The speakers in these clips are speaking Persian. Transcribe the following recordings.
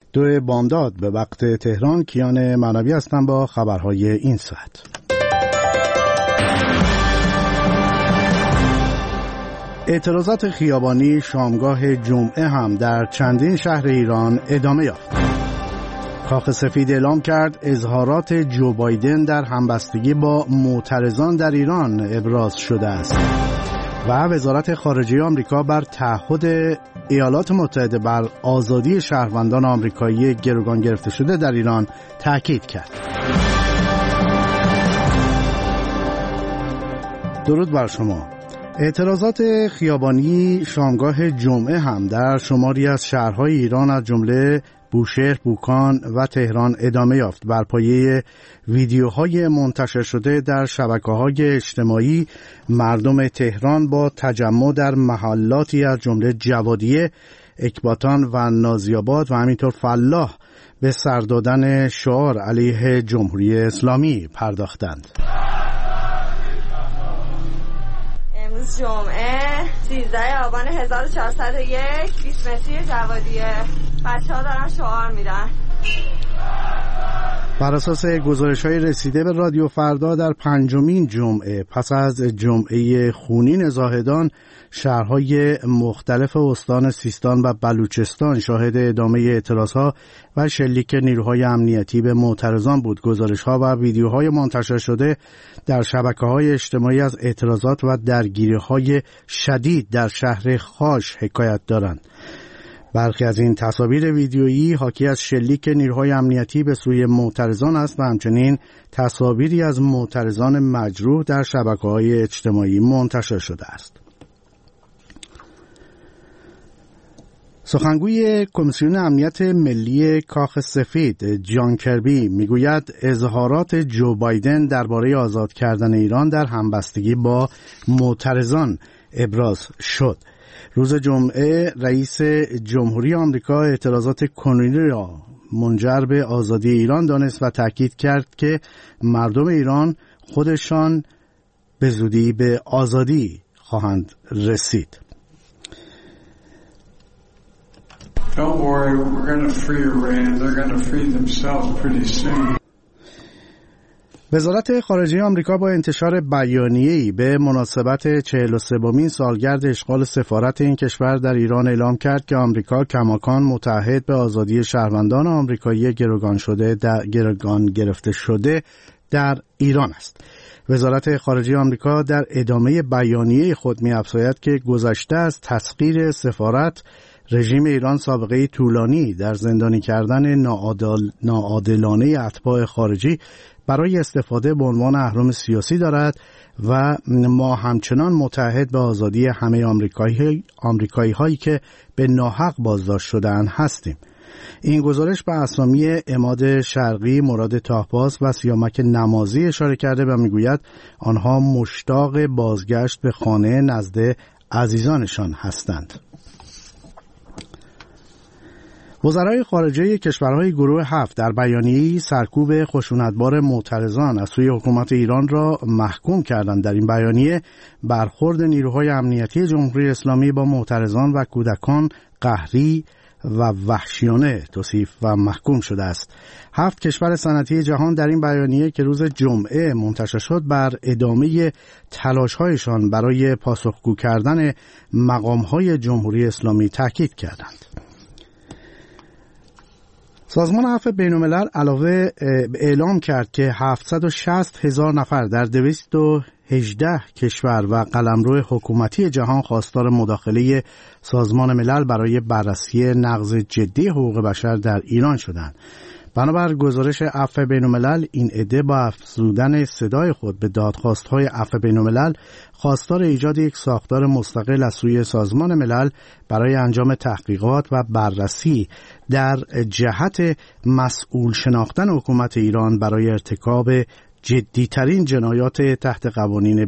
2 بامداد به وقت تهران. کیان معنوی هستم با خبرهای این ساعت. اعتراضات خیابانی شامگاه جمعه هم در چندین شهر ایران ادامه یافت. کاخ سفید اعلام کرد اظهارات جو بایدن در همبستگی با معترضان در ایران ابراز شده است و وزارت خارجه آمریکا بر تعهد ایالات متحده بر آزادی شهروندان آمریکایی گروگان گرفته شده در ایران تاکید کرد. درود بر شما. اعتراضات خیابانی شامگاه جمعه هم در شماری از شهرهای ایران از جمله بوشهر، بوکان و تهران ادامه یافت. بر پایه ویدیوهای منتشر شده در شبکه‌های اجتماعی، مردم تهران با تجمع در محلاتی از جمله جوادیه، اکباتان و نازی‌آباد و همینطور فلاح به سر دادن شعار علیه جمهوری اسلامی پرداختند. امروز جمعه 13 آبان 1401 20 متری جوادیه، بچه‌ها دارن شعار میدن. بر اساس گزارش‌های رسیده به رادیو فردا، در 5مین جمعه پس از جمعه خونین زاهدان، شهرهای مختلف استان سیستان و بلوچستان شاهد ادامه اعتراضها و شلیک نیروهای امنیتی به معترضان بود. گزارش‌ها و ویدیوهای منتشر شده در شبکه‌های اجتماعی از اعتراضات و درگیری‌های شدید در شهر خاش حکایت دارند. برخی از این تصاویر ویدیویی حاکی از شلیک نیروهای امنیتی به سوی معترضان است و همچنین تصاویری از معترضان مجروح در شبکه‌های اجتماعی منتشر شده است. سخنگوی کمیسیون امنیت ملی کاخ سفید جان کربی میگوید اظهارات جو بایدن درباره آزاد کردن ایران در همبستگی با معترضان ابراز شد. روز جمعه رئیس جمهوری آمریکا اعتراضات کنونی را منجر به آزادی ایران دانست و تاکید کرد که مردم ایران خودشان به زودی به آزادی خواهند رسید. Don't worry, we're going to free Iran. They're going to free themselves pretty soon. وزارت خارجه آمریکا با انتشار بیانیه‌ای به مناسبت 43مین سالگرد اشغال سفارت این کشور در ایران اعلام کرد که آمریکا کماکان متعهد به آزادی شهروندان آمریکایی گروگان گرفته شده در ایران است. وزارت خارجه آمریکا در ادامه بیانیه خود می‌افزاید که گذشته از تسخیر سفارت، رژیم ایران سابقه طولانی در زندانی کردن ناعادلانه اتباع خارجی برای استفاده به عنوان اهرم سیاسی دارد و ما همچنان متعهد به آزادی همه آمریکایی هایی که به ناحق بازداشت شده‌اند هستیم. این گزارش به اسامی عماد شرقی، مراد تاهباز و سیامک نمازی اشاره کرده و میگوید آنها مشتاق بازگشت به خانه نزد عزیزانشان هستند. وزرای خارجه کشورهای گروه 7 در بیانیه‌ای سرکوب خشونتبار معترضان از سوی حکومت ایران را محکوم کردند. در این بیانیه برخورد نیروهای امنیتی جمهوری اسلامی با معترضان و کودکان قهری و وحشیانه توصیف و محکوم شده است. 7 کشور صنعتی جهان در این بیانیه که روز جمعه منتشر شد بر ادامه تلاش‌هایشان برای پاسخگو کردن مقام‌های جمهوری اسلامی تاکید کردند. سازمان عفو بین‌الملل علاوه اعلام کرد که 760,000 نفر در 218 کشور و قلمرو حکومتی جهان خواستار مداخله سازمان ملل برای بررسی نقض جدی حقوق بشر در ایران شدند. بنابر گزارش عفو بین‌الملل، این عده با افزودن صدای خود به دادخواست‌های عفو بین‌الملل خواستار ایجاد یک ساختار مستقل از سوی سازمان ملل برای انجام تحقیقات و بررسی در جهت مسئول شناختن حکومت ایران برای ارتکاب جدی‌ترین جنایات تحت قوانین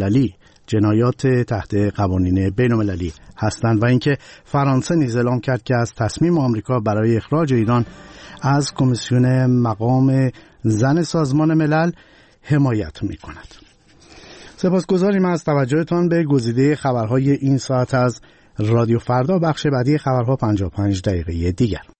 بین‌المللی هستند و اینکه فرانسه نیز اعلام کرد که از تصمیم آمریکا برای اخراج ایران از کمیسیون مقام زن سازمان ملل حمایت می‌کند. سپاسگزاریم از توجهتان به گزیده خبرهای این ساعت از رادیو فردا. بخش بعدی خبرها 55 دقیقه دیگر.